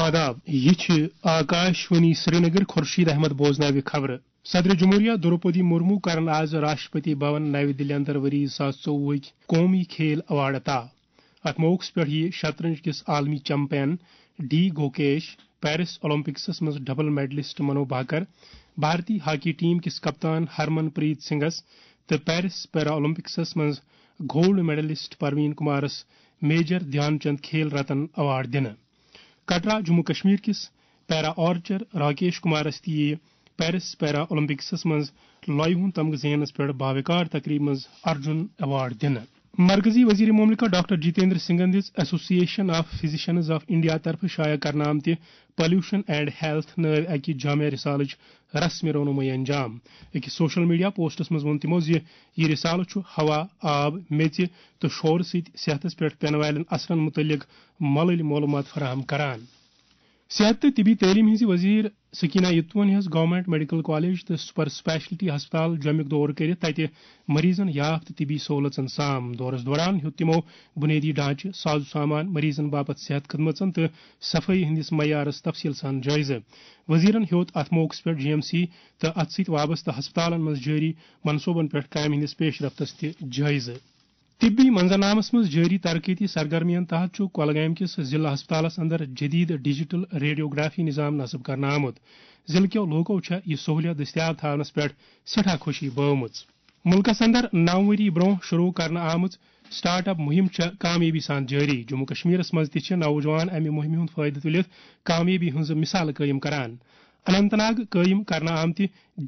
آداب یہ آکاشوانی سرینگر خورشید احمد بوزناوِ خبر صدر جمہوریہ دروپدی مرمو کرن آز راشٹرپتی بھون نئی دلی اندر ؤری 2024 قومی کھیل ایوارڈ عطا ات موقع پہ شطرنج کس عالمی چمپین ڈی گوکیش پیرس اولمپکسس مز ڈبل میڈلسٹ منو بھاکر بھارتی ہاکی ٹیم کس کپتان ہرمن پریت سنگھس تو پیرس پیرا اولمپکسس مز گولڈ میڈلسٹ پروین کمارس میجر دھیان چند کھیل رتن ایوارڈ دن کٹرا جموں کشمیر کس پیرا آرچر راکیش کمارس تہ پیرس پیرا اولمپکسس مز لویہ ہند تمغہ زینس پہ باوقار تقریب مز ارجن ایوارڈ دن مرکزی وزیر مملکت ڈاکٹر جتیندر سنگھن دِژ Association of Physicians of India طرف شائع کرنہ آمتہ پولیوشن اینڈ ہیلتھ نو اکہ جامع رسالچ رسم رونمائی انجام أکس سوشل میڈیا پوسٹس مز وون تمو یہ رسالہ ہوا آب میژ تو شور ست صحتس پہ پین والن اثرن متعلق ملل معلومات فراہم کران صحت تو طبی تعلیم ہز وزیر سکینہ یتون ہز گورنمنٹ میڈیکل کالج تو سپر سپیشلٹی ہسپتال جومک دور کرت تتہ مریضن یافت طبی سہولتن سام دورس دوران ہیوت تمو بنیادی ڈھانچہ ساز و سامان مریضن باپت صحت خدمتن تو صفائی ہندس معیارس تفصیل سان جائزہ وزیرن ہیوت ات موقع پہ جی ایم سی تو ات ست وابستہ ہسپتالن مز جاری منصوبن پہ کام ہندس پیش رفتس تہ جائزہ طبی منظرنامس مز جاری ترقیتی سرگرمین تحت کولگام کس ضلع ہسپتالس اندر جدید ڈیجیٹل ریڈیوگرافی نظام نصب کرنا آمت ضلع کیو لوکو یہ سہولیت دستیاب تھونس پہ سٹھا خوشی بومت ملکس اندر 9 وری برو شروع کرنا آمت سٹارٹ اپ مہم کامیابی سان جاری جموں کشمیرس مز تہ نوجوان امہ مہم ہند فائدہ تلت کامیابی ہز مثال قائم کران اننت ناگ قائم کرنا آمتہ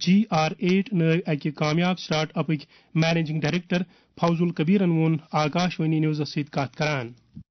GR8 نو اکہ کامیاب سٹارٹ اپک مینیجنگ ڈائریکٹر فوز القبیرن وون آکاشوانی نیوزس ست کت کران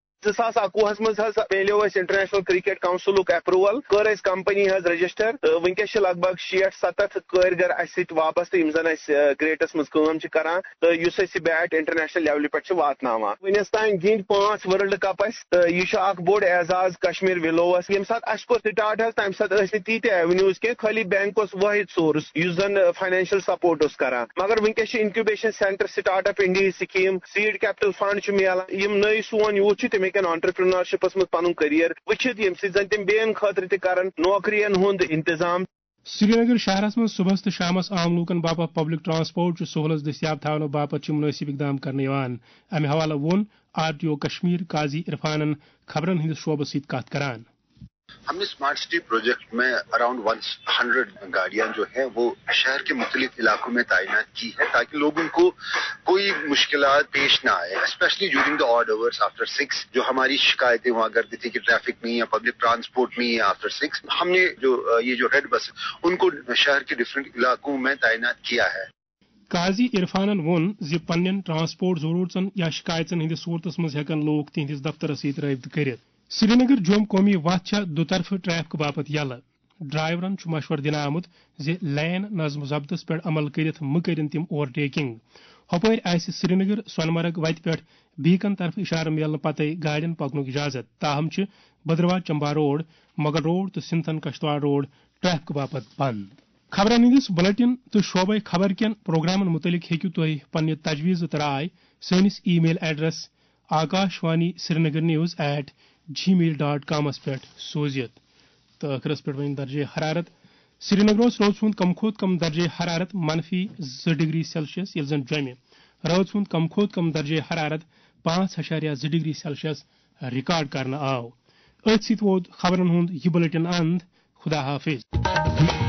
2021 مز ملو انٹرنیشنل کرکٹ کونسلک اپروول کر کمپنی رجسٹر ونکس لگ بھگ 60-70 کارگر اس وابستہ یم زن کرکٹس مز کام کران تو اس بیٹ انٹرنیشنل لیولہ پہ واتناوان ونس تین گند 5 ورلڈ کپ یہ اخ بوڑ اعزاز کشمیر ولوس یم سات اس کو سٹارٹ تمہ سات تیت ایونیوز کی خالی بینک واحد سورس اس زن فائنینشل سپورٹ کران مگر ونکس incubation centre startup India scheme seed capital fund ملان یم نئی سون یوتھ تم آنٹرپرینورشپس مز پن کریئر وچت یم سن تم بیٚین خاطر تہ کرن نوکرین ہند انتظام سری نگر شہرس مز صبح تو شامس عام لوکن باپت پبلک ٹرانسپورٹ سہولت دستیاب تھونہ باپت مناسب اقدام کرنے امہ حوالہ وون RTO کشمیر قاضی عرفانن خبرن ہندس شعبس ست کت کران ہم نے اسمارٹ سٹی پروجیکٹ میں اراؤنڈ 100 گاڑیاں جو ہیں وہ شہر کے مختلف علاقوں میں تعینات کی ہے تاکہ لوگوں کو کوئی مشکلات پیش نہ آئے especially during the odd hours after 6 جو ہماری شکایتیں ہوا کرتی تھی کہ ٹریفک نہیں ہے پبلک ٹرانسپورٹ نہیں ہے آفٹر 6 ہم نے جو ریڈ بس ان کو شہر کے ڈفرینٹ علاقوں میں تعینات کیا ہے قاضی عرفانن وون پنن ٹرانسپورٹ ضرورتن یا شکایتن ہندس صورتس مز ہیکن لوگ تہندس دفترس ست رابطہ کرت سری نگر جوم قومی وتھ دوطرف ٹریفک باپت یلہ ڈرائیورن مشورہ دن آمت لین نظم و ضبطس پہ عمل کرت مکرن تم اوور ٹیکنگ ہپر آس سری نگر سونمرگ وتہ پہ بیکن طرف اشارہ ملنے پتہ گاڑین پکنک اجازت تاہم بدرواہ چمبا روڈ مغل روڈ تو سنتھن کشتواڑ روڈ ٹریفک باپت بند خبرن ہندس بلٹن تو شعبہ خبر کین پروگرامن متعلق ہیکو تھی پنہ تجویز تو رائے سنس email address Akashvani Srinagar news@gmail.com پہ سوزت تو ٲخرس پہ ون درجہ حرارت سری نگرس روز ہند کم کھوت کم درجہ حرارت -2 ڈگری سیلسیس یل زن جومہ روز ہند کم کھوت کم درجہ حرارت 5.2 ڈگری سیلسیس ریکارڈ کرنا آو ات ست ووت خبرن ہند یہ بلٹن اند خدا حافظ